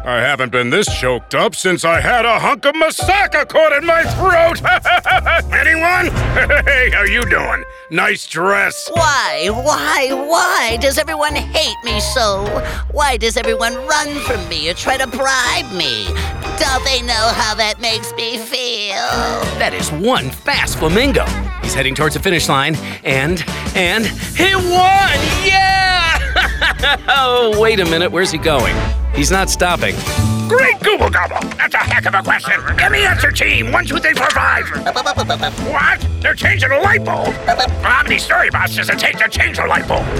I haven't been this choked up since I had a hunk of moussaka caught in my throat. Anyone? Hey, how you doing? Nice dress. Why does everyone hate me so? Why does everyone run from me or try to bribe me? Don't they know how that makes me feel? That is one fast flamingo. He's heading towards the finish line, and he won! Yeah! Oh, wait a minute, where's he going? He's not stopping. Great Google Gobble! That's a heck of a question. Give me answer team. 1, 2, 3, 4, 5. What? They're changing a light bulb. How many story bots does it take to change a light bulb?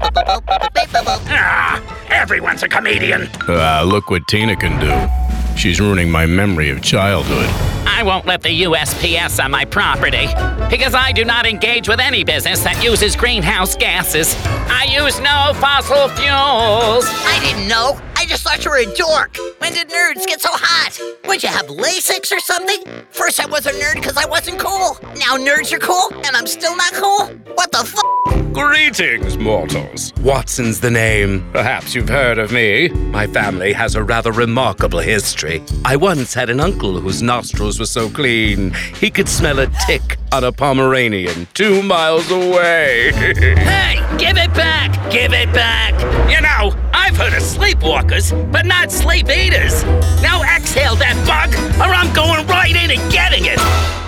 Everyone's a comedian. Look what Tina can do. She's ruining my memory of childhood. I won't let the USPS on my property because I do not engage with any business that uses greenhouse gases. I use no fossil fuels. I didn't know. I just thought you were a dork. When did nerds get so hot? Would you have LASIX or something? First I was a nerd because I wasn't cool. Now nerds are cool and I'm still not cool? What the f***? Greetings, mortals. Watson's the name. Perhaps you've heard of me. My family has a rather remarkable history. I once had an uncle whose nostrils were so clean, he could smell a tick on a Pomeranian 2 miles away. Hey, give it back! Give it back! You know, I've heard of sleepwalkers, but not sleep eaters. Now exhale that bug, or I'm going right in and getting it.